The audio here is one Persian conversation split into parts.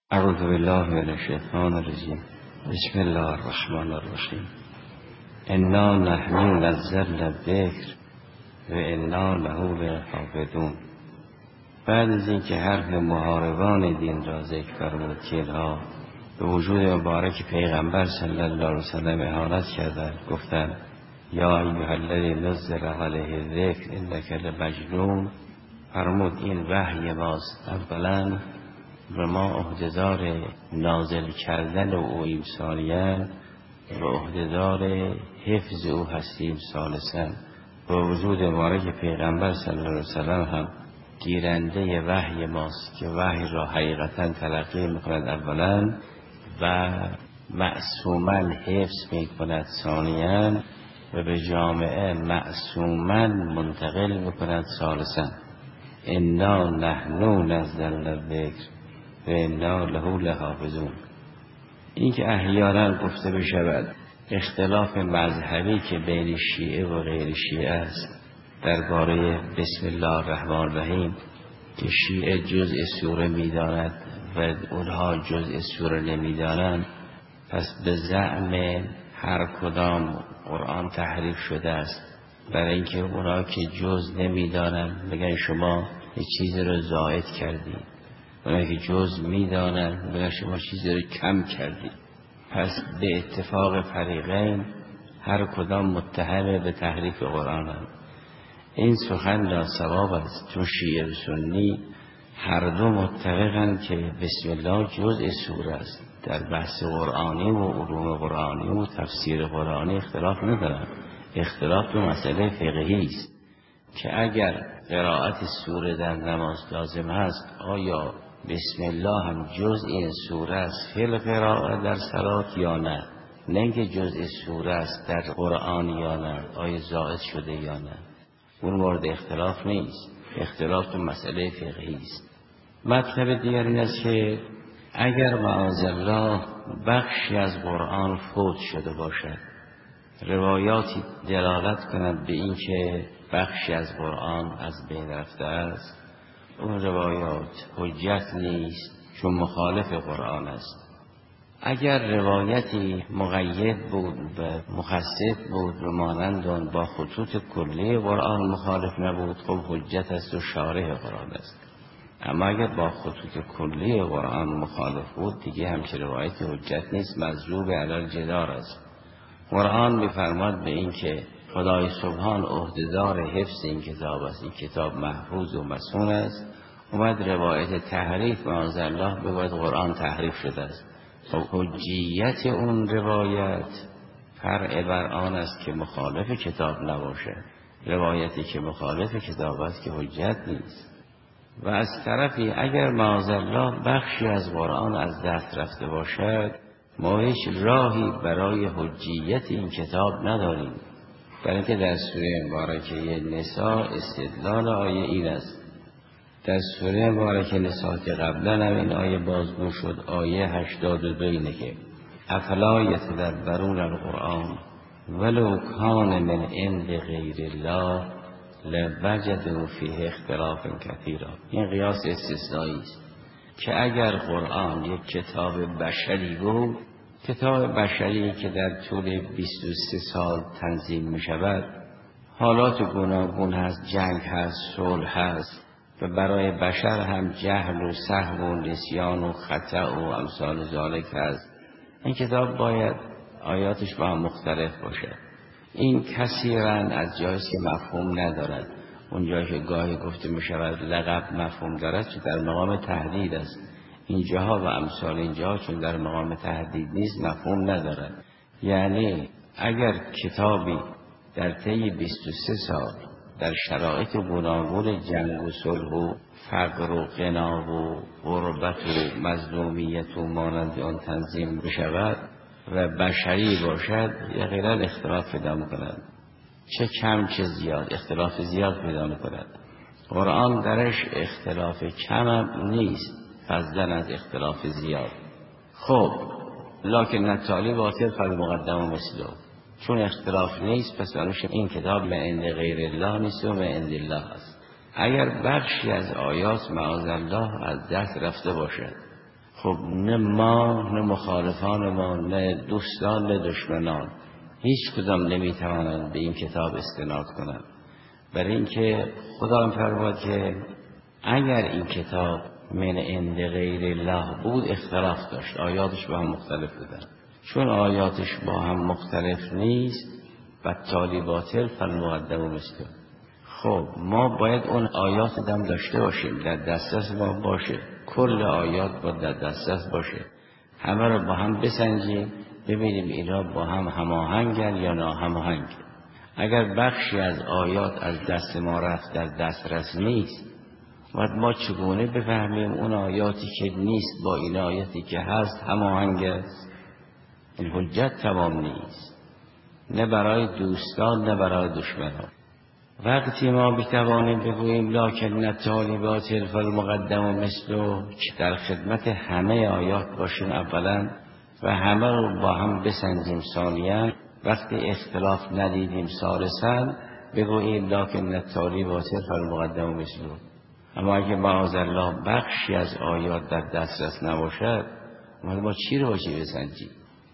اعوذ بالله من الشیطان الرجیم. بسم الله الرحمن الرحیم. انا نحن نزلنا الذکر و انا له لحافظون. بعد از اینکه حرف محاربان دین را ذکر فرمود که اینها به وجود مبارک پیغمبر صلی الله علیه وسلم اهانت کردند، گفتند یا ایها الذی نزل علیه الذکر انک لمجنون. فرمود این وحی ماست، اولا و ما عهده‌دار نازل کردن او ثانیاً و عهده‌دار حفظ او هستیم ثالثاً. با وجود مبارک پیغمبر صلی الله علیه وسلم هم گیرنده وحی ماست که وحی را حقیقتاً تلقی می‌کند اولاً و معصوماً حفظ می‌کند ثانیاً و به جامعه معصوماً منتقل می‌کند ثالثاً. انا نحن نزلنا الذکر و انا له لحافظون. این که احیانا گفته بشود اختلاف مذهبی که بین شیعه و غیر شیعه است درباره بسم الله الرحمن الرحیم، که شیعه جزء سوره میداند و اونها جزء سوره نمیدانند، پس به زعم هر کدام قرآن تحریف شده است. برای اینکه اونها که جزء نمیدانند بگن شما یه چیزی رو زائد کردید، اونایی که جز میدانند بگن شما چیزی رو کم کردید. پس به اتفاق فریقین هر کدام متهم به تحریف قرآن هم. این سخن ناصواب است، چون شیعه و سنی هر دو متفقند که بسم الله جزء سوره است. در بحث قرآنی و علوم قرآنی و تفسیر قرآنی اختلاف ندارند. اختلاف تو مسئله فقهی است که اگر قرائت سوره در نماز لازم هست، آیا بسم الله هم جزء این سوره است فی القراءه در صلات یا نه؟ نه اینکه جزء سوره است در قرآن یا نه، آیا زائد شده یا نه. اون مورد اختلاف نیست، اختلاف تو مسئله فقهی است. مطلب دیگر این است که اگر معاذالله بخشی از قرآن فوت شده باشد، روایاتی دلالت کند به این که بخشی از قرآن از بین رفته است، اون روایات حجت نیست، چون مخالف قرآن است. اگر روایتی مقید بود و مخصص بود و مانند با خطوط کلی قرآن مخالف نبود، خب حجت است و شارح قرآن است. اما اگر با خطوط کلی قرآن مخالف بود، دیگه همچه روایتی حجت نیست، مضروب علی الجدار است. قرآن می‌فرماد به این که خدای سبحان عهده‌دار حفظ این کتاب است، این کتاب محفوظ و مصون است. اومد روایت تحریف معاذالله بگوید قرآن تحریف شده است. حجیت اون روایت فرع بر آن است که مخالف کتاب نباشه. روایتی که مخالف کتاب است که حجت نیست. و از طرفی اگر معاذالله بخشی از قرآن از دست رفته باشد، ما هیچ راهی برای حجیت این کتاب نداریم. برای که در سوره مبارکه نساء استدلال آیه این است. در سوره مبارکه نساء که قبلا هم این آیه بازگو شد، آیه 82 اینه که افلا یتدبرون القرآن ولو کان من عند غیر الله لوجدوا فیه اختلافا کثیرا. این قیاس استثنایی است که اگر قرآن یک کتاب بشری بود، کتاب بشری که در طول 23 سال تنظیم می شود، حالات گوناگون هست، جنگ هست، صلح هست و برای بشر هم جهل و سهو و نسیان و خطا و امثال ذالک هست. این کتاب باید آیاتش با هم مختلف باشه. این کثیراً از جاییست که مفهوم ندارد. اون جایی که گاهی گفته می شود لقب مفهوم دارد چون در مقام تهدید است. اینجاها و امثال اینجاها چون در مقام تهدید نیست مفهوم ندارد. یعنی اگر کتابی در طی 23 سال در شرایط گوناگون جنگ و صلح و فقر و غنا و غربت و مظلومیت و مانند آن تنظیم بشود و بشری باشد، یقینا اختلاف پیدا می‌کند. چه کم چه زیاد اختلاف زیاد پیدا می‌کند. قرآن درش اختلاف کم هم نیست، فضلا از اختلاف زیاد. خب لکن نتالی باطل فالمقدم و مثله، چون اختلاف نیست پس برایش این کتاب من عند غیر الله نیست و من عند الله است. اگر بخشی از آیات معاذالله از دست رفته باشد، خب نه ما نه مخالفان ما نه دوستان نه دشمنان هیچ کدام نمیتوانند به این کتاب استناد کنند، برای اینکه خدا هم فرمود که اگر این کتاب من عند غیر الله بود اختلاف داشت، آیاتش با هم مختلف بودن. چون آیاتش با هم مختلف نیست بالتالی باطل فالمقدم مثله. خب ما باید اون آیات دم داشته باشیم، در دسترس ما باشه، کل آیات با در دسترس باشه، همه رو با هم بسنجیم ببینیم اینا با هم هماهنگن یا ناهماهنگ. اگر بخشی از آیات از دست ما رفت در دسترس نیست، باید ما چگونه بفهمیم اون آیاتی که نیست با این آیاتی که هست هماهنگ است؟ این حجت تمام نیست، نه برای دوستان نه برای دشمنان. وقتی ما بتوانیم بگوییم لکن الطالبات فالمقدم مثله، که در خدمت همه آیات باشیم اولا و همه رو با هم بسنجیم ثانیاً، وقتی اختلاف ندیدیم ثالثاً بگوییم لکن الطالبات فالمقدم مثله. اما اگه معاذالله بخشی از آیات در دسترس نباشد ما چی رو باشه بسنجیم؟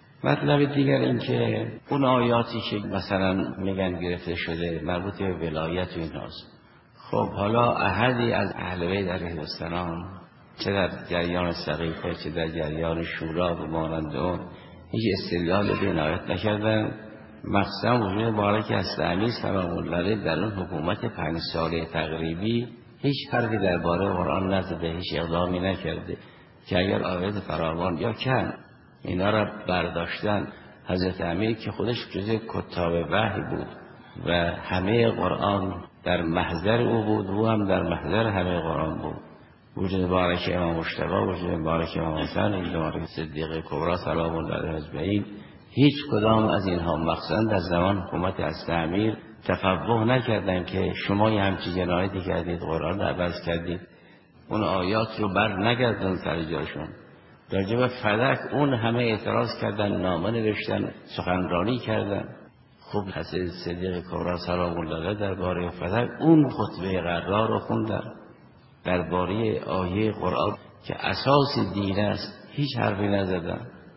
مطلب دیگر این که اون آیاتی که مثلا میگن گرفته شده مربوط به ولایت و ایناست، خب حالا احدی از اهل بیت علیهم السلام چه در جریان سقیفه چه در جریان شورا و مانند اون هیچ استدلال به این آیات نکردن. مخصوصا وجود مبارک از امیر سلام الله علیه در اون حکومت 5 ساله تقریبی هیچ حرفی درباره قرآن نزده، هیچ اقدامی نکرده که اگر آیات فراوان یا کم اینا را برداشتن. حضرت امیر که خودش جزء کتاب وحی بود و همه قرآن در محضر او بود، او هم در محضر همه قرآن بود. وجود مبارک امام مجتبی، وجود مبارک امام حسن، وجود مبارک صدیقه کبری سلام الله علیه اجمعین، هیچ کدام از اینها مخصوصا در زمان حکومت حضرت امیر تفوه نکردن که شما یه همچین جنایتی کردید، قرآن رو عوض کردید، اون آیات رو بر نگردن سر جاشون. در جبه فلک اون همه اعتراض کردن، نامه نوشتن، سخنرانی کردن. خب حضرت صدیق کبری سلام الله علیه درباره فلک اون خطبه غرا رو خوندن، درباره آیه قرآن که اساس دین است هیچ حرفی نزدن.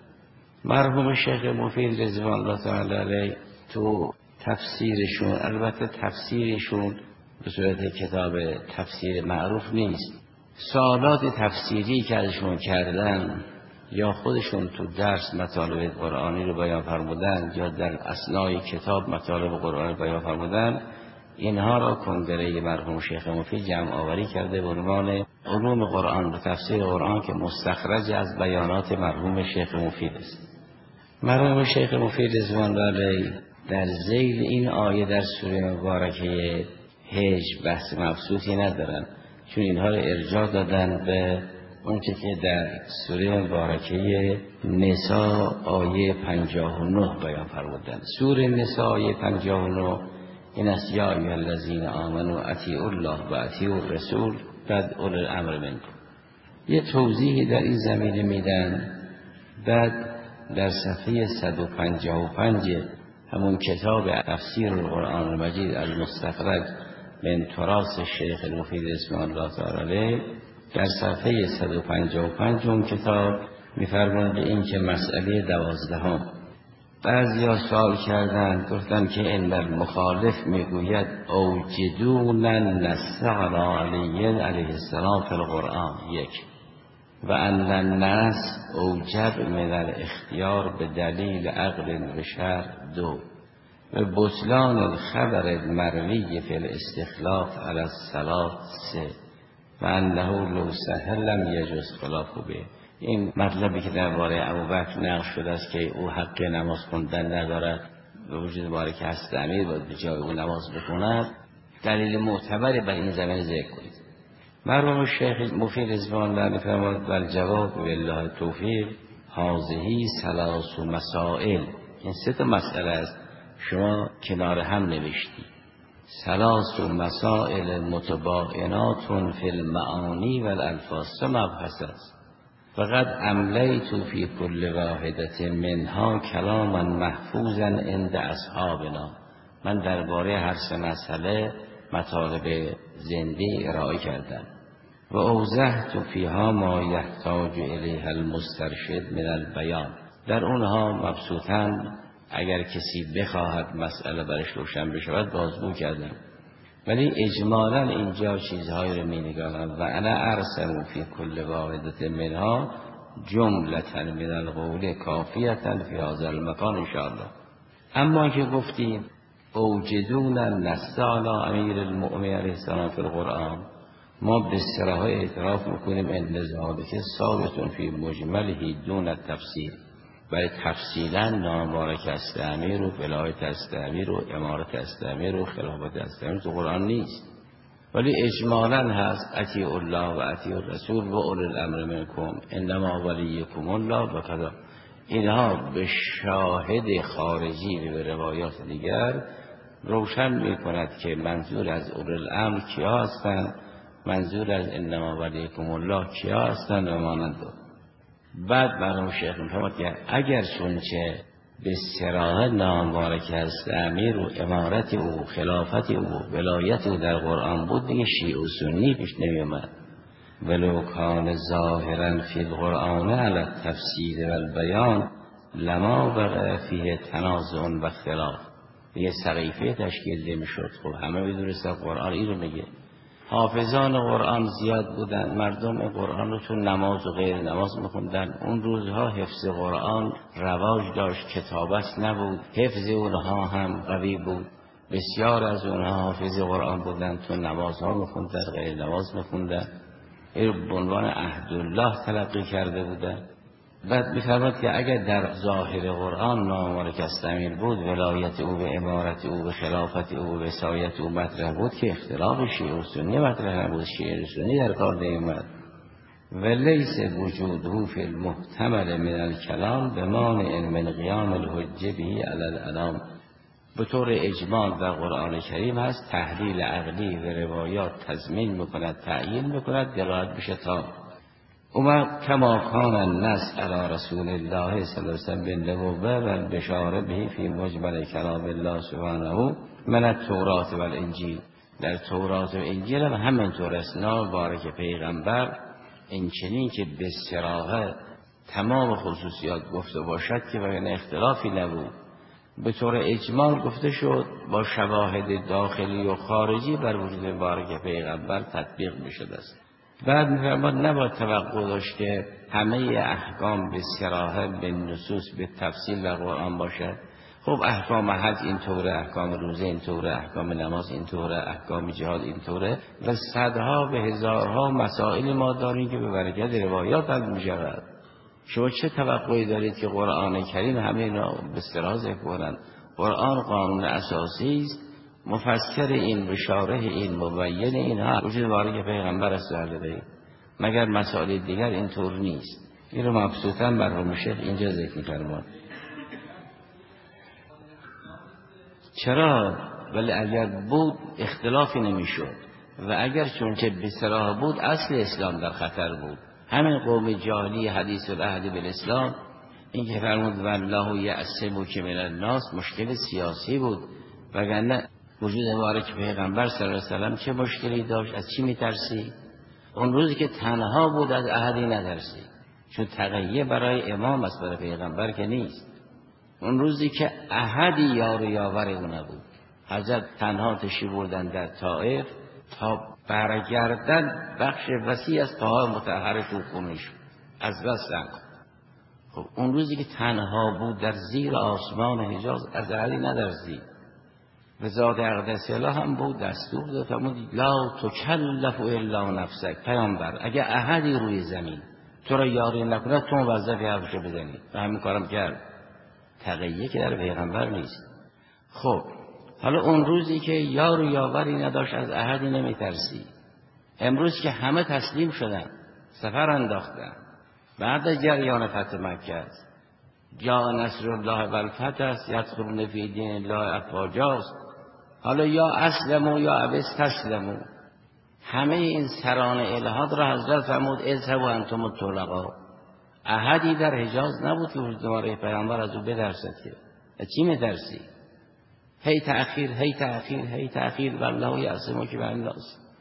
مرحوم شیخ مفید رضوان الله تعالی علیه تو تفسیرشون، البته تفسیرشون به صورت کتاب تفسیر معروف نیست، سوالات تفسیری که ازشون کردن یا خودشون تو درس مطالب قرآنی رو بیان فرمودن یا در اثنای کتاب مطالب قرآنی رو بیان فرمودن، اینها را کنگره مرحوم شیخ مفید جمع آوری کرده به عنوان علوم قرآن و تفسیر قرآن که مستخرج از بیانات مرحوم شیخ مفید است. مرحوم شیخ مفید رضوان الله علیه در ذیل این آیه در سوره مبارکه حج بحث مبسوطی ندارن، چون اینها رو ارجاع دادن به اون که در سوره مبارکه نساء آیه 59 بیان فرمودن. سوره نساء آیه 59 این است: یا ایها الذین آمنوا اطیعوا الله و اطیعوا الرسول بعد اولی الامر منکم. یه توضیحی در این زمینه میدن. بعد در صفحه 155 همون کتاب تفسیر القرآن المجید المستخرج من تراث شیخ مفید رضوان الله تعالی علیه در صفحه 155 اون کتاب می‌فرماید به این که مسئله 12 بعضیا سوال کردند، گفتن که این المخالف میگوید اوجدون النص علی علیه السلام فی القرآن 1 و ان النص اوجب من الاختیار به دلیل عقل و شرع 2 و بطلان الخبر المروی فی الاستخلاف علی الصلاة 3 و انه لو صح لم یجوز خلافه به. این مطلبی که درباره ابوبکر نقل شده است که او حق نماز خوندن ندارد، به وجود مبارک هست امیر باید به جای او نماز بخواند، دلیل معتبری بر این زمینه ذکر کنید. مرحوم شیخ مفید رضوان الله علیه فرمود بل جواب بالله توفیق هذه 3 مسائل. این 3 مسئله است شما کنار هم نوشتی. 3 مسائل متباینات فی المعانی و الالفاظ. 3 مبحث است. فقط املیت فی کل واحدة منها کلاما محفوظا عند اصحابنا. من درباره هر 3 مسئله مطالب زنده ارائه کردم. و اوضحت فیها ما یحتاج الیه المسترشد من البیان. در اونها مبسوطاً اگر کسی بخواهد مسئله برش روشن بشود بازگو کردم، ولی اجمالاً اینجا چیزهایی رو می‌نگارم. و انا ارسم فی کل واحدة منها جملة من القول کافیة فی هذا المکان ان شاء الله. اما که گفتیم اوجدون النص علی امیر المؤمنین علیه السلام فی القرآن، ما به صراحت اعتراف میکنیم ان ذلک ثابت فی مجمله دون التفصیل، ولی تفصیلا نامبارک است امیر و ولایت است امیر و امارت است امیر و خلافت است امیر تو قرآن نیست، ولی اجمالا هست اطیعوا الله و اطیعوا الرسول و اولی الامر منکم انما ولیکم الله و کذا. اینها به شاهد خارجی و به روایات دیگر روشن می کند که منظور از اولی الامر کیا هستند، منظور از انما ولیکم الله کیا هستند و مانند. بعد مرحوم شیخ می‌فرماید که اگر چونچه به صراحت نامبارک است امیر و امارت او خلافت او ولایت او در قرآن بود دیگه شیعه و سنی پیش نمی‌آمد. ولو کان ظاهرا فی القرآن علی التفسیر و البیان لما وقع فیه تنازع و اختلاف، یه سقیفه تشکیل نمی‌شد. خب همه می‌دونستن قرآن این رو میگه. حافظان قرآن زیاد بودن، مردم قرآن رو تو نماز و غیر نماز میخوندن. اون روزها حفظ قرآن رواج داشت، کتابت نبود، حفظ اونها هم قوی بود. بسیار از اونها حافظ قرآن بودن، تو نمازها میخوندن، غیر نماز میخوندن، این به عنوان عهدالله تلقی کرده بودن. بعد می‌فرماید که اگر در ظاهر قرآن نامبارک است امیر بود، ولایت او به امارت او به خلافت او به وصایت او مطرح بود که اختلاف شیعه و سنی مطرح نبود، شیعه و سنی در کار نیامد. ولیس وجوده فی المحتمل من الکلام بمانع من قیام الحجه به علی الانام. به طور اجمال در قرآن کریم هست تحلیل عقلی و روایات تضمین میکند، تعیین میکند، دلالت بشه تا اما کما کان النص علی رسول الله صلی الله علیه و سلم بالنبوة و البشاره به فی مجمل کلام الله سبحانه من التوراة و الانجیل. در تورات و انجیل هم همینطور است. نامبارک پیغمبر این چنین که به صراحت تمام خصوصیات گفته باشد که بین اختلافی نبود، به طور اجمال گفته شد، با شواهد داخلی و خارجی بر وجود مبارک پیغمبر تطبیق میشده است. بعد می‌فرماید نباید توقع داشت که همه احکام به صراحت به نصوص به تفصیل در قرآن باشد. خب احکام حج اینطوره، احکام روزه اینطوره، احکام نماز اینطوره، احکام جهاد اینطوره و صدها به هزارها مسائل ما داریم که به برکت روایات حل می‌شود. شما چه توقعی دارید که قرآن کریم همه اینا به صراحت ذکر کنند؟ قرآن قانون اساسی است، مفسر این، بشاره این، مبین اینها وجود مبارک پیغمبر است علیه، مگر مسائل دیگر اینطور نیست. این رو مبسوطاً مرحوم شیخ اینجا ذکر می‌فرماد. چرا؟ ولی اگر بود اختلافی نمی‌شد و اگر چونچه به صراحت بود اصل اسلام در خطر بود. همین قوم جاهلی حدیث العهد بالاسلام این که فرمود والله یعصمک من الناس مشکل سیاسی بود، وگرنه وجود مبارک پیغمبر صلی الله علیه و سلم چه مشکلی داشت؟ از چی میترسی؟ اون روزی که تنها بود از احدی نترسی، چون تقیه برای امام است، برای پیغمبر که نیست. اون روزی که احدی یار و یاور او نبود، حضرت تنها تشریف بردن در طائف تا برگردن بخش وسیع از طاهر مطهر تو خونش از بس رنگ. خب اون روزی که تنها بود در زیر آسمان حجاز از احدی نترسید. و ذات اقدس الله هم بود دستور داد فرمود لا تکلف الا نفسک. پیامبر اگه احدی روی زمین تو را یاری نکنه تو موظفی حرفشو بزنی و همین کارم کرد. تقیه که در پیغمبر نیست. خب حالا اون روزی که یار و یاوری نداشت از احدی نمیترسی. امروز که همه تسلیم شدن، سفر انداختن، بعد از جریان فتح مکه است، جا نصر الله و الفتح است، یدخلون فی دین الله افواجا است. حالا یا اسلموا یا ابس تسلموا. همه این سران الهات را حضرت فرمود اذهبوا انتم الطلقاء. احدی در حجاز نبود که وجود مبارک پیغمبر از او بدرسد که چی می‌ترسی؟ هی تأخیر هی تأخیر هی تأخیر والله یعصمک من الناس.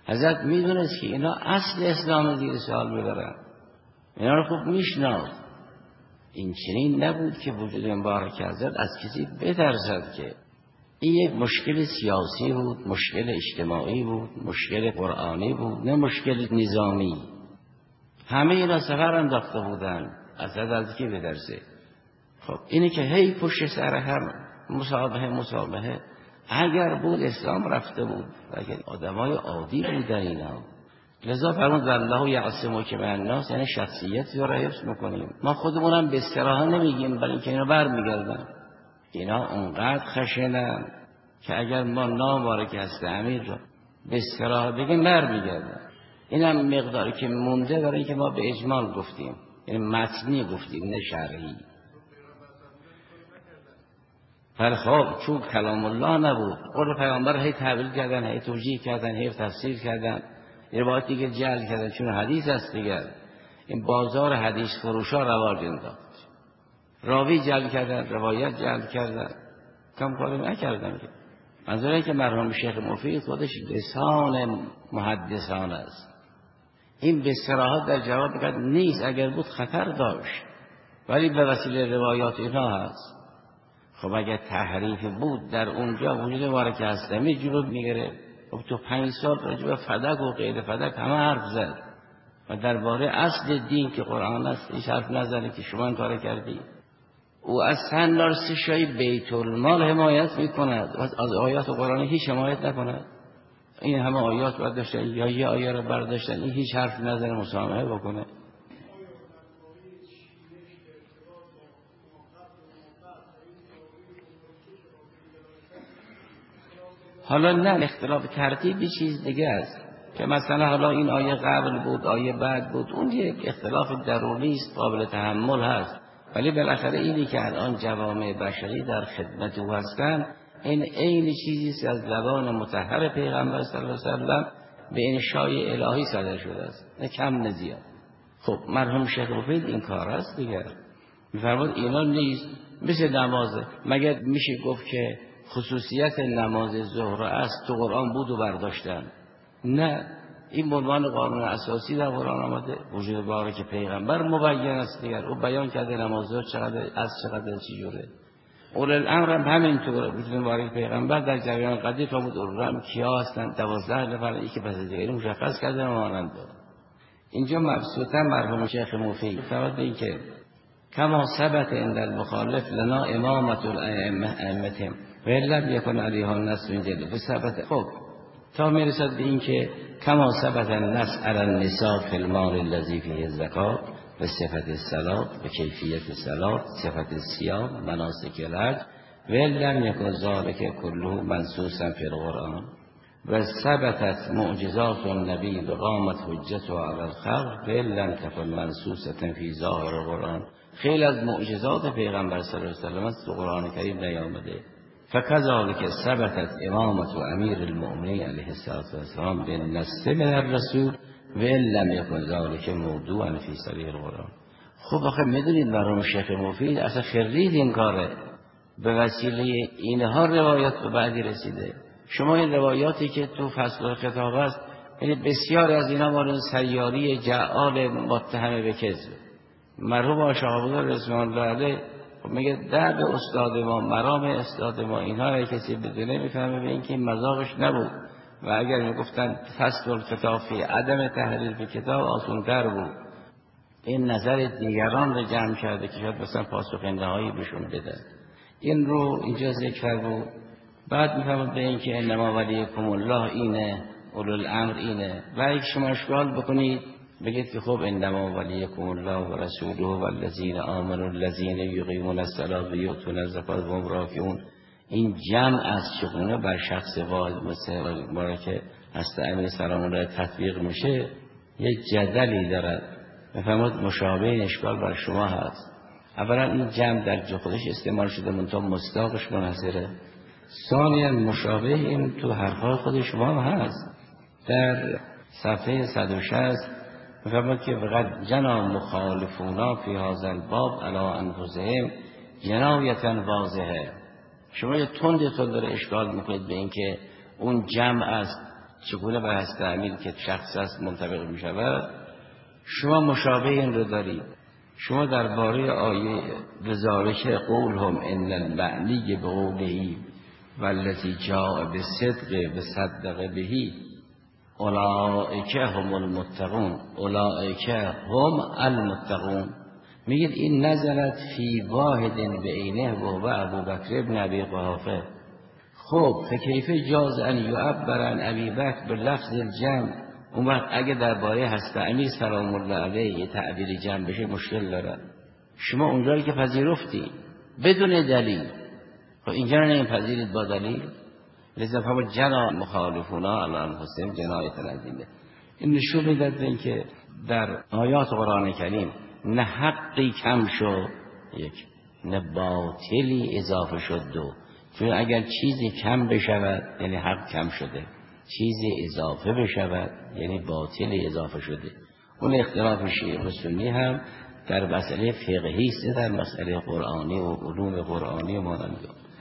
حضرت میدونست که اینا اصل اسلام زیر سوال میبرن، اینا رو خوب میشناخت. این چنین نبود که وجود مبارک حضرت از کسی بترسد، که این یک مشکل سیاسی بود، مشکل اجتماعی بود، مشکل قرآنی بود، نه مشکل نظامی. همه اینا سفر انداخته بودن، از کی بترسه؟ خب اینه که هی پشت سر هم مسابقه اگر بود اسلام رفته بود، اگر آدمای عادی بودن اینا. لذا فرمود والله یعصمک من الناس، یعنی شخصیتی رو حفظ میکنیم. ما خودمونم به اصطلاح نمیگیم، برای اینکه اینا برمیگردن. اینا اونقدر خشنن که اگر ما نامبارک هست امیر رو به اصطلاح بگیم برمیگردن. اینم مقداری که مونده برای اینکه ما به اجمال گفتیم، یعنی متنی گفتیم نه شرعی. ولی خب چون کلام الله نبود، قول پیامبر هی تعبیر کردن، هی توجیه کردن، هی تفسیر کردن، روایت دیگه جعل کردن، چون حدیث است دیگر. این بازار حدیث فروشا رواج انداخت، راوی جعل کردن، روایت جعل کردن، کم کاری نکردن. که منظوره که مرحوم شیخ مفید خودش لسان محدثان است. این به صراحت در جواب میگه نیست، اگر بود خطر داشت، ولی به وسیله روایات اینا هست. خب اگر تحریف بود در اونجا وجود مبارک هستمی جلو میگیره. خب تو 5 سال راجع به فدک و غیر فدک همه حرف زد و درباره اصل دین که قرآن است هیچ حرف نزنه که شما این کار کردی. او از سندار سشای بیت المال حمایت میکند و از آیات قرآن هیچ حمایت نکند. این همه آیات برداشتن یا یه آیه رو برداشتن، این هیچ حرف نزنه مسامحه بکنه. حالا نه، اختلاف ترتیبی چیز دیگه است که مثلا حالا این آیه قبل بود، آیه بعد بود، اون یک اختلاف درونی است، قابل تحمل هست. ولی بالاخره اینی که الان جوامع بشری در خدمت او هستن، این عین چیزی است از زبان مطهر پیغمبر صلی الله علیه و سلم به انشای الهی صادر شده است، نه کم نه زیاد. خب مرحوم شیخ مفید این کار است دیگر، می‌فرماد اینا نیست. مثل نمازه، مگر میشه گفت که خصوصیت نماز ظهر است تو قرآن بود و برداشتن؟ نه، این به عنوان قانون اساسی در قرآن آمده. وجود بارک پیغمبر مبین است دیگر، او بیان کرده نماز ظهر چقدر از چقدر چی جوره. اولو الامر هم همینطوره. وجود بارک پیغمبر در جریان قدیر فرمود اولو الامر کیا هستند؟ 12 نفر، یکی پس دیگری مشخص کرده مانند. اینجا مبسوطا مرحوم شیخ مفید فرمود این که کما ثبت عند المخالف لنا امامت الائمه و لم یکن علیها النص من جد ثبت. خب تا میرسد به این که کما ثبت النص علی النساء فی المال الذی فیه الزکات و صفت الصلاه و کیفیت الصلاه، صفت الصیام، مناسک الحج و لم یکن ذلک کله منصوصا فی القرآن و ثبتت معجزات النبی و قامت حجته علی الخلق و لم تکن منصوصه فی ظاهر القرآن. خیلی از معجزات پیغمبر صلی الله علیه و سلم تو قرآن کریم نیامده. فکذالک ثبتت امامت و امیر المؤمنین علیه السلام بالنص من الرسول و لم یکن ذلک موضوعا فی صریح القرآن. خب آخه میدونید مرحوم شیخ مفید اصلا خرید این کاره، به وسیله اینها روایات به بعدی رسیده. شما این روایاتی که تو فصل خطاب است، یعنی بسیار از اینا مال سیاری جعال متهم به کذب. مرحوم آشهاب‌الله رضوان الله علیه میگه در به استاد ما، مرام استاد ما، اینها را کسی بدونه میفهمه به اینکه مذاقش نبود و اگر میگفتن فصل الکتاب فی عدم تحریف کتاب آسان‌تر بود. این نظر دیگران رو جمع کرده که شاید مثلا پاسخ نهایی بهشون بده. این رو اینجا ذکر بود. بعد میفهمد به اینکه انما ولیکم الله اینه، اولو الامر اینه. و اگه شما اشکال بکنید بگید که خب انما ولیکم الله و رسوله و الذین آمنوا الذین یقیمون الصلاة و یؤتون الزکات و هم راکعون. این جمع از چگونه بر شخص واحد مثل ما که هست امیر سلام الله تطبیق میشه یک جدلی دارد. میفهمد مشابه این اشکال بر شما هست. اولا این جمع در جا خودش استعمال شده منتها مصداقش منحصره. ثانیا مشابه این تو حرفای خود شما هم هست. در صفحه 160 میفرماید که وقد جنا مخالفونا فی هذا الباب علی انفسهم جنایتا واضحه. شما یه تند داره اشکال میکنید به این که اون جمع است چگونه به هست تعمیل که شخص است منطبق می شود. شما مشابه این رو دارید. شما درباره آیه بذالک قولهم ان المعنی بقولهی والذی جاء بالصدق بصدق بهی اولئک هم المتقون، اولئک هم المتقون. میگید این نزلت فی واحد بعینه و ابوبکر ابن ابی قحافه. خب فکیف جاز ان یعبر عن ابی بکر باللفظ الجمع؟ اون وقت اگه درباره هست امیر سلام الله علیه یه تعبیر جمع بشه مشکل داره. شما اونجایی که پذیرفتی بدون دلیل، خب اینجا رو نمیپذیرید با دلیل. لذا فهم جنا مخالفونا الان حسین جنایت عظیمه. این نشون میده که در آیات قرآن کریم نه حقی کم شد یک، نه باطلی اضافه شد دو. چون اگر چیزی کم بشود یعنی حق کم شده، چیزی اضافه بشود یعنی باطل اضافه شده. اون اختلاف شیعه و سنی هم در مسئله فقهی است، در مسئله قرآنی و علوم قرآنی و مانند.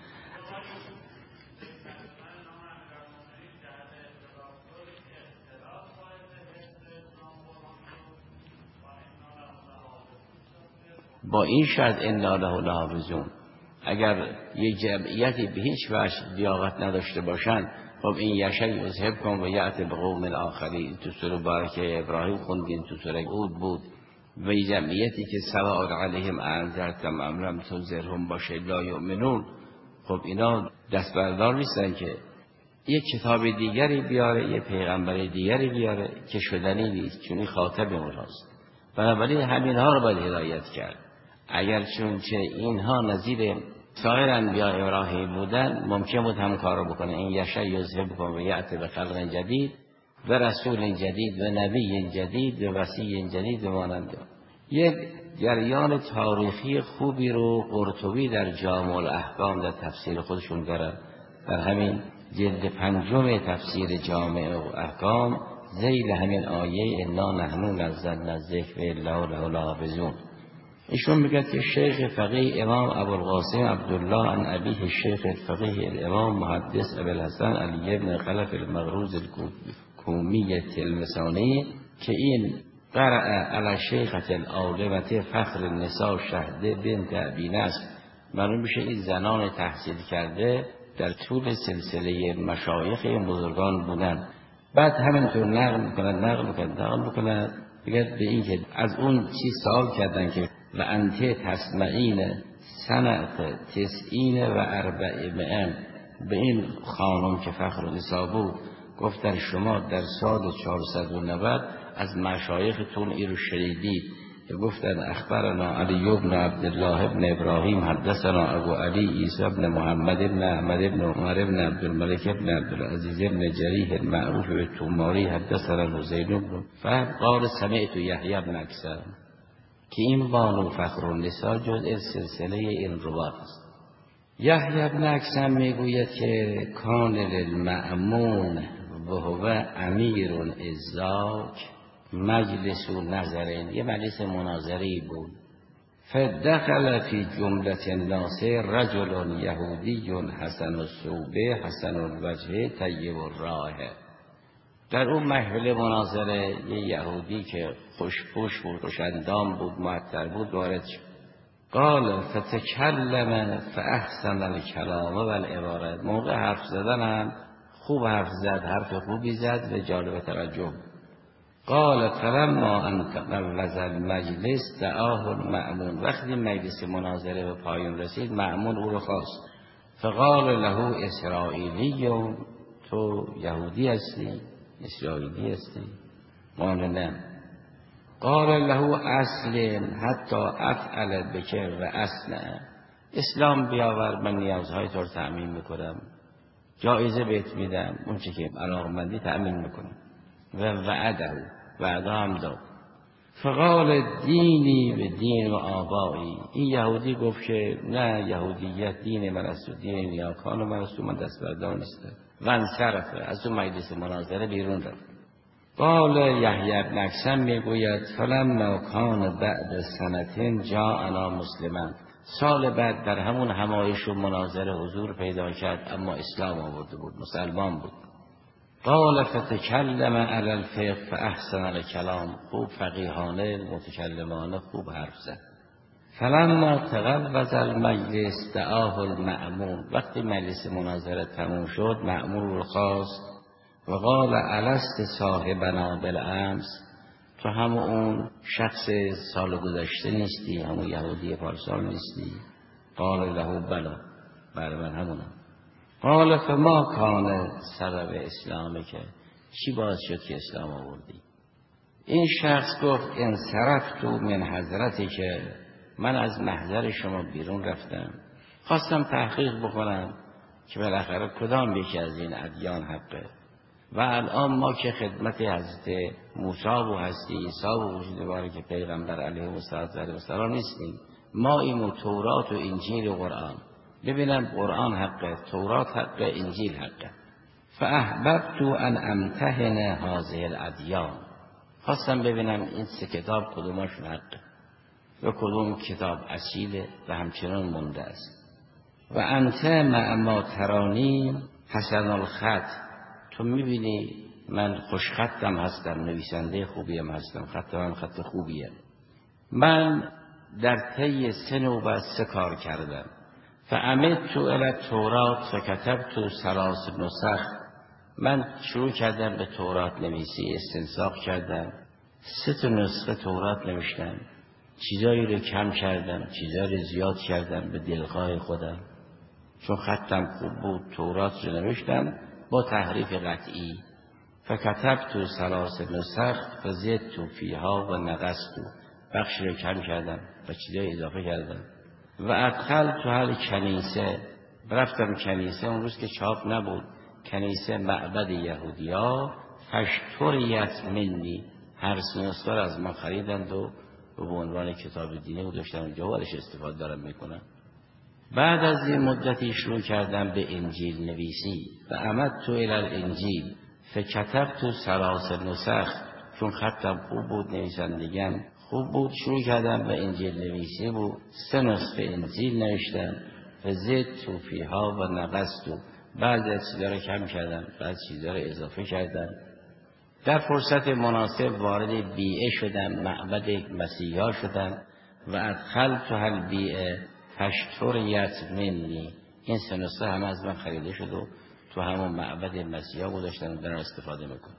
با این شرط انا له لحافظون، اگر یک جمعیتی به هیچ وجه لیاقت نداشته باشند، خب این یشی یذهب کن و یأتی بقوم آخرین. تو سوره بارکه ابراهیم خوندین، تو سوره هود بود. و این جمعیتی که سواء علیهم انذرتم ام لم تنذرهم باشه لا یؤمنون. خب اینا دست بردار نیستن که یک کتاب دیگری بیاره، یک پیغمبر دیگری بیاره که شدنی نیست، چون این خاطب اونهاست. بنابراین همین ها رو باید هدایت کرد. اگر چون که اینها نظیر سایر انبیاء ابراهیم بودن، ممکن بود هم کار رو بکنه. این یشی یذهب کن و یأتی بخلق جدید و رسول جدید و نبی جدید و وصی جدید و مانند. یک جریان تاریخی خوبی رو قرطبی در جامع الاحکام در تفسیر خودشون دارن. در همین جلد 5 تفسیر جامع الاحکام ذیل همین آیه انا نحن نزلنا الذکر و انا له لحافظون، ایشون میگه که شیخ فقیه امام ابوالقاسم عبدالله عن ابیه الشیخ الفقیه الامام محدث ابوالحسن علی بن خلف المغروز الکومی تلمسانی که این قرأ علی شیخة العالمة فخر النساء شهده بنت ابی نصر، معلوم میشه این زنان تحصیل کرده در طول سلسله مشایخ بزرگان بودن. بعد همینطور نقل میکنن بگه به این که از اون چیز سوال کردن که و انت تسمعین سنت 90 و 400 به این خانم که فخر النساء بود گفتن شما در سال 490 از مشایختون این رو شنیدید که گفتن اخبرنا علی بن عبدالله بن ابراهیم حدثنا ابو علی عیسی بن محمد بن احمد بن عمر بن عبدالملک بن عبدالعزیز بن جریح المعروف به توماری حدثنا حسین بن فهم قال سمعت یحیی بن اکثر، که این بانو فخر النساء جزء سلسله این روات است. یحیی بن اکثر میگوید که کان للمأمون و هو امیر الزاک مجلس نظرین، یه مجلس مناظری بود. فدخل فی جملة الناس رجل یهودی حسن الصوبه حسن الوجه طیب الرائحه. در اون محفل مناظره یه یهودی که خوشپوش بود، خوشندام بود، معطر بود وارد شد. قال فتکلم فاحسن الکلام و العبارت، موقع حرف زدن هم خوب حرف زد، حرف خوبی زد و جالب توجه. قال فلما انتقلز المجلس دعاه المأمون، وقتی مجلس مناظره به پایان رسید مأمون او رو خواست. فقال له اسرائیلی، تو یهودی هستی؟ اسرائیلی هستی؟ قال نه. قال له اسلم حتی افعل بک و اصنع، اسلام بیاور من نیازهای تو رو تأمین میکنم، جایزه بهت میدم، اون چی که علاقمندی تأمین میکنم. و وعده هم داد. فقال دینی به دین و آبایی، این یهودی گفت که نه، یهودیت دین من است و دین نیاکان من است و من دست بردار نیستم. و انصرفه، از اون مجلس مناظره بیرون رفت. قال یحیی بن اکثر میگوید فلما کان بعد سنتین جاءنا مسلما، سال بعد در همون همایش و مناظره حضور پیدا کرد، اما اسلام آورده بود، مسلمان بود. قال فتکلم علی الفقه فاحسن الکلام، خوب فقیهانه متکلمانه خوب حرف زد. فلما تقوض المجلس دعاه المأمون، وقتی مجلس مناظره تموم شد مأمون رو خواست و قال الست صاحبنا بالامس، تو هم اون شخص سال گذشته نیستی، همون یهودی پارسال نیستی؟ قال له بلا، بله من همونم. قال فما کان سبب اسلامی، که چی باعث شد که اسلام آوردی؟ این شخص گفت انصرفت من حضرتی، که من از محضر شما بیرون رفتم، خواستم تحقیق بکنم که بالاخره کدام یکی از این ادیان حقه، و الان ما که خدمت حضرت موسی و حضرت عیسی و وجود باره که پیغمبر علیه السلام نیستیم، ما این تورات و انجیل و قرآن، ببینم قرآن حقه، تورات حقه، انجیل حقه. فاحببت ان امتحن هذه الادیان، خواستم ببینم این سه کتاب کدومشون حقه و کدوم کتاب اصیله و همچنان مونده است. و انت مع ما ترانی حسن الخط، تو میبینی من خوشخطم هستم، نویسنده خوبیم هستم، خط من خط خوبیه. من در طی 3 نوبت 3 کار کردم. فعمدت الی التورات فکتبت 3 نسخ، من شروع کردم به تورات نویسی، استنساخ کردم، 3 نسخه تورات نوشتم، چیزایی رو کم کردم، چیزایی رو زیاد کردم به دلخواه خودم، چون خطم خوب بود تورات رو نوشتم با تحریف قطعی. فکتبت 3 نسخ فزدت فیها و نقصت، بخشی رو کم کردم و چیزایی اضافه کردم. و ادخلت هر کنیسه، رفتم کنیسه، اون روز که چاپ نبود، کنیسه معبد یهودیا، فاشتریت منی، هر 3 نسخه از من خریدند و به عنوان کتاب دینی گذاشتن اونجا و ازش استفاده دارم میکنم. بعد از این مدتی شروع کردم به انجیل نویسی و عمدت الی الانجیل فکتبت 3 نسخ، چون خطم خوب بود، نویسندگیم خوب بود، شروع کردم به انجیل نویسی بود، 3 نسخه انجیل نوشتم. فزدت فیها و نقصت، بعضی از چیزا رو کم کردم، بعضی چیزا رو اضافه کردم. در فرصت مناسب وارد بیعه شدم، معبد مسیحا شدم. و ادخلت البیعه فاشتریت منی، این 3 نسخه هم از من خریده شد و تو همون معبد مسیحا گذاشتم و دارم استفاده میکنم.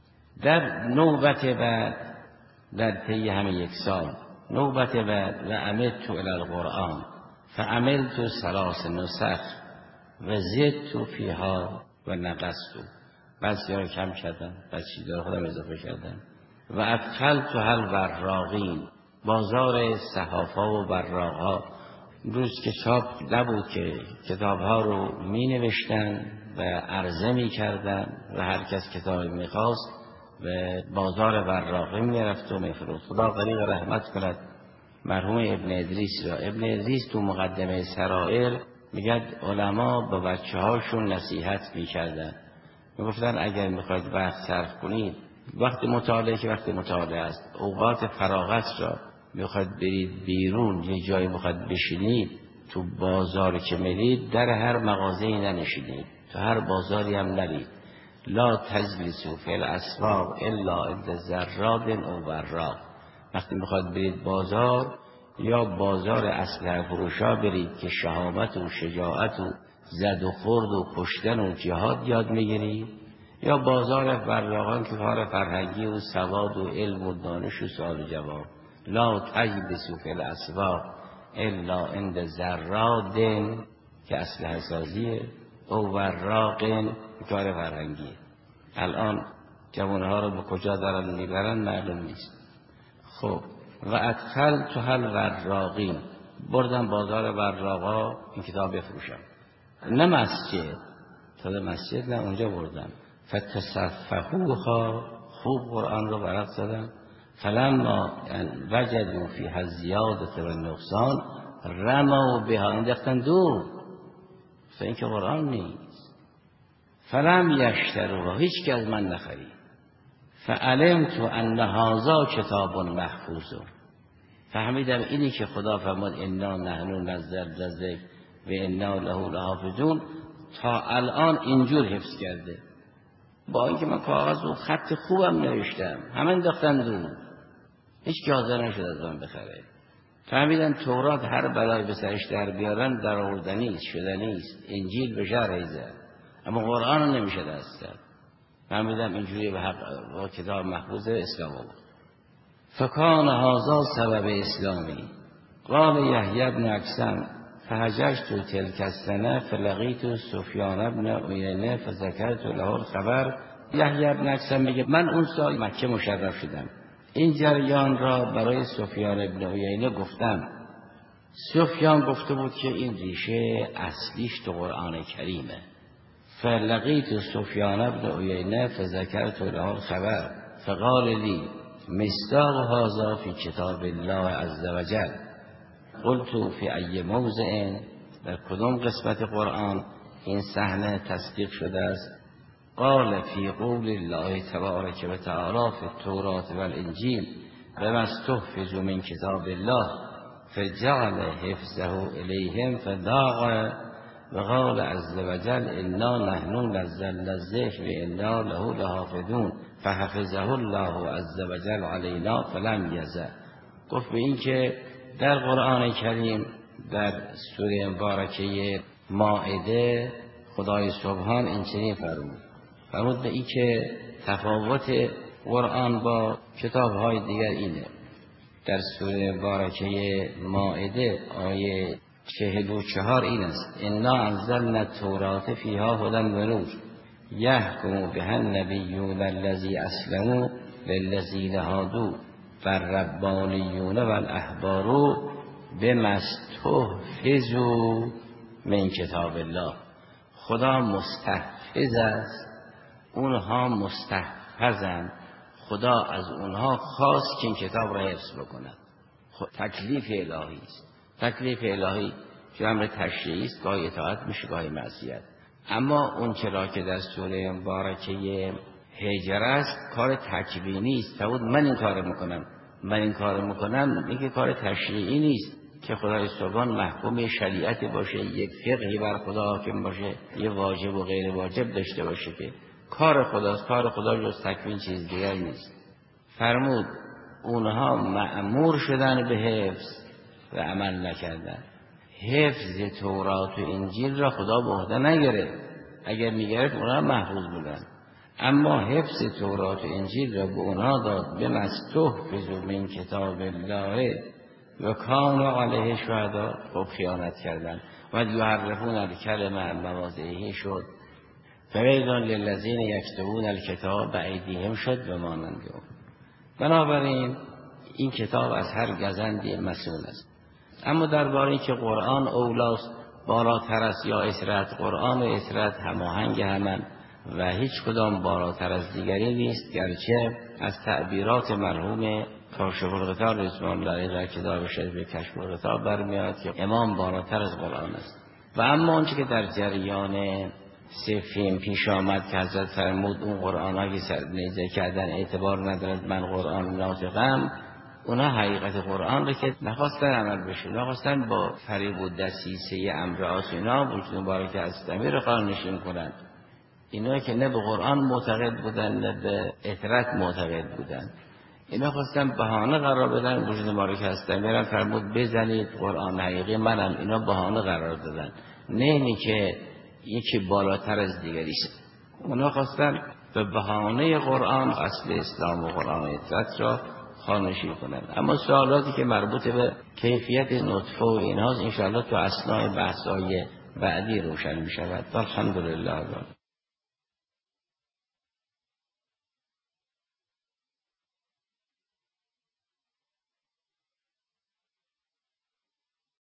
در نوبت بعد، در طی همین 1 سال، نوبت بعد و عمدت الی القرآن فعملت 3 نسخ و زدت فیها و نقصت، بعضی رو کم کردم، بعضی چیزا رو خودم اضافه کردم. و ادخلت الوراقین، بازار صحافا و وراقها، روز که چاپ نبود که کتاب ها رو می نوشتن و عرضه می کردن و هر کس کتابی می خواست و بازار وراقی می رفت و می فروخت. خدا غریق رحمت کند مرحوم ابن ادریس را. ابن ادریس تو مقدمه سرائر میگه علما به بچه هاشون نصیحت می کردن، می گفتن اگر می خواید وقت صرف کنید، وقت مطالعه که وقت مطالعه است، اوقات فراغت را میخواد برید بیرون، یه جایی میخواد بشینید، تو بازار که میرید در هر مغازه‌ای ننشینید، تو هر بازاری هم نرید. لا تجلسوا فی الاسواق الا عند زراد او وراق، وقتی میخواد برید بازار، یا بازار اسلحه فروشا برید که شهامت و شجاعت و زد و خورد و کشتن و جهاد یاد میگیرید، یا بازار وراقان که کار فرهنگی و سواد و علم و دانش و سوال و جواب. لا تجلسوا فی الاسواق الا عند زراد که اسلحه سازیه، او وراق کار فرهنگی. الان جوانها رو به کجا دارن میبرن معلوم نیست. خب و ادخلت الوراقین، بردم بازار وراقا این کتاب بفروشم، نه مسجد، تا مسجد نه، اونجا بردم. فتصفحوها، خوب قرآن رو ورق زدم. فلما وجدوا فیها الزیادة و النقصان رموا بها، انداختن دور، این که قرآن نیست. فلم یشتروها، هیچ که از من نخرید. فعلمت ان هذا کتاب محفوظ، فهمیدم اینی که خدا فرمود انا نحن نزلنا الذکر و انا له لحافظون، تا الان اینجور حفظ کرده. با اینکه من کاغذ و خط خوبم نوشتم، همه انداختن دور، هیچ کی حاضر نشد از من بخره. فهمیدن تورات هر بلای به سرش در بیارن در آوردنی است، شدنی است. انجیل به شرح زد، اما قرآن رو نمیشه دست زد. فهمیدم اینجوری به حق با کتاب محفوظ اسلام بود. فکان هذا سبب اسلامی. قال یحیی بن اکثم فحججت تلک السنه فلقیت سفیان بن عیینه فذکرت له الخبر. یحیی بن اکثم میگه من اون سال مکه مشرف شدم، این جریان را برای سفیان بن عیینه گفتم. سفیان گفته بود که این ریشه اصلیش تو قرآن کریمه. فلقیت سفیان بن عیینه فذکرت له الخبر فقال لی مصداق هذا فی کتاب الله عز وجل. قلت فی ای موضع، در کدام قسمت قرآن این صحنه تصدیق شده است؟ قال فی قول الله تبارک و تعالی فی التوراة و الانجیل بما استحفظوا من کتاب الله فجعل حفظه الیهم فضاق و قال عز وجل انا نحن نزلنا الذکر و انا له لحافظون فحفظه الله عز وجل علینا فلم یزل. گفت به این که در قرآن کریم در سوره مبارکه مائده خدای سبحان این چنین فرمود به این که تفاوت قرآن با کتاب‌های دیگر اینه. در سوره مبارکه مائده آیه 44 این است: انا انزلنا التوراة فیها هدی و نور یحکم بها النبیون الذین اسلموا للذین هادوا والربانیون والاحبار بما استحفظوا من کتاب الله. خدا مستحفظ است، اونها مستحفظند. خدا از اونها خواست که این کتاب را حفظ بکنند. تکلیف الهی است. تکلیف الهی که امر تشریعی است، گاهی اطاعت میشه گاهی معصیت. اما اون چرا که در سوره مبارکه هجر است کار تکوینی است. فرمود من این کار میکنم، من این کار میکنم، میگه کار تشریعی نیست که خدای سبحان محکوم شریعت باشه، یک فقهی بر خدا حاکم باشه، یه واجب و غیر واجب داشته باشه، که کار خداست. کار خدا جز تکوین چیز دیگر نیست. فرمود اونها مأمور شدن به حفظ و عمل نکردن. حفظ تورات و انجیل را خدا به عهده نگرفت، اگر میگرفت اونها محفوظ بودن، اما حفظ تورات و انجیل را به اونها داد. به مستحفظوا من کتاب الله و کانوا علیه شهدا. خب خیانت کردن. و یحرفون الکلم عن مواضعه شد. فویل للذین یکتبون الکتاب بایدیهم شد و مانند اون. بنابراین این کتاب از هر گزندی مسئول است. اما درباره که قرآن اولاست بالاتر است یا اسرت، قرآن و اسرت هماهنگ همن و هیچ کدام بالاتر از دیگری نیست، گرچه از تعبیرات مرحوم کاشف الغطا رضوان الله در کتاب شریف کشف الغطا برمیاد که امام بالاتر از قرآن است. و اما آنچه که در جریان صفین پیش آمد که حضرت فرمود اون قرآن ها که نیزه کردن اعتبار ندارد، من قرآن ناطقم، اونا حقیقت قرآن رو که نخواستن عمل بشه، نخواستن با فریب و دسیسه امر آسینا وجود مبارک هستمی رو قانونشین کنن. اینا که نه به قرآن معتقد بودن نه به اطرت معتقد بودن، اینا خواستن بهانه قرار بدن وجود مبارک هستمی رو. فرمود بزنید قرآن حقیقی منم. اینا بهانه قرار دادن، نه اینی که یکی بالاتر از دیگری است. اونا خواستن به بهانه قرآن اصل اسلام و قرآن اطرت را خانشی کنند. اما سوالاتی که مربوط به کیفیت نطفه و اینهاست انشاءالله تو اثناء بحث‌های بعدی روشن می شود. الحمدلله.